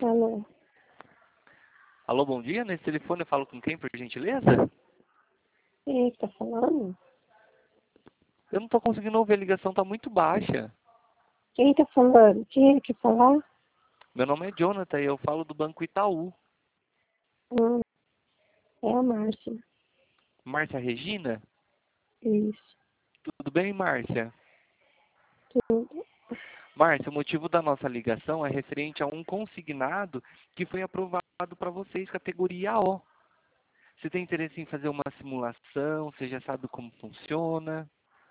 Alô? Alô, bom dia. Nesse telefone eu falo com quem, por gentileza? Quem é que tá falando? Eu não estou conseguindo ouvir, a ligação está muito baixa. Quem tá falando? Quem é que falar? Meu nome é Jonathan e eu falo do Banco Itaú. Hum, é a Márcia. Márcia Regina? Isso, Tudo bem, Márcia? tudo. Márcia, o motivo da nossa ligação é referente a um consignado que foi aprovado para vocês, categoria O. Você tem interesse em fazer uma simulação? Você já sabe como funciona?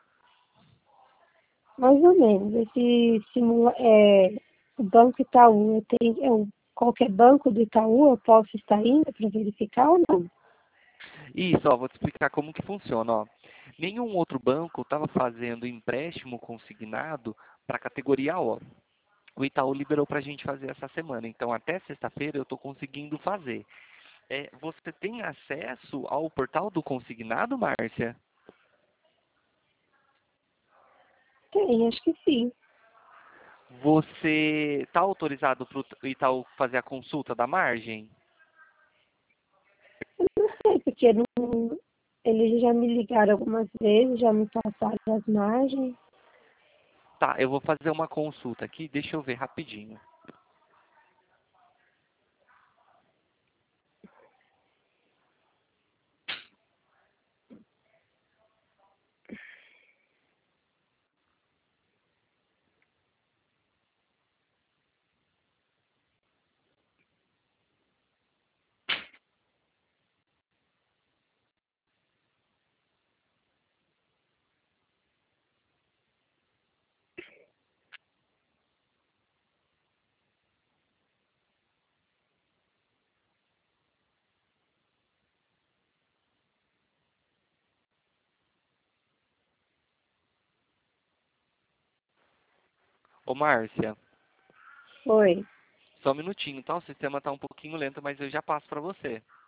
Mais ou menos. O Banco Itaú, qualquer banco do Itaú eu posso estar indo para verificar ou não? Isso, ó, vou te explicar como que funciona, ó. Nenhum outro banco estava fazendo empréstimo consignado para a categoria O. O Itaú liberou para a gente fazer essa semana. Então, até sexta-feira eu estou conseguindo fazer. Você tem acesso ao portal do consignado, Márcia? Tem, acho que sim. Você está autorizado para o Itaú fazer a consulta da margem? Eu não sei, porque eles já me ligaram algumas vezes, já me passaram as margens. Tá, eu vou fazer uma consulta aqui. Deixa eu ver rapidinho. Ô, Márcia, Oi. só um minutinho, tá? O sistema está um pouquinho lento, mas eu já passo para você.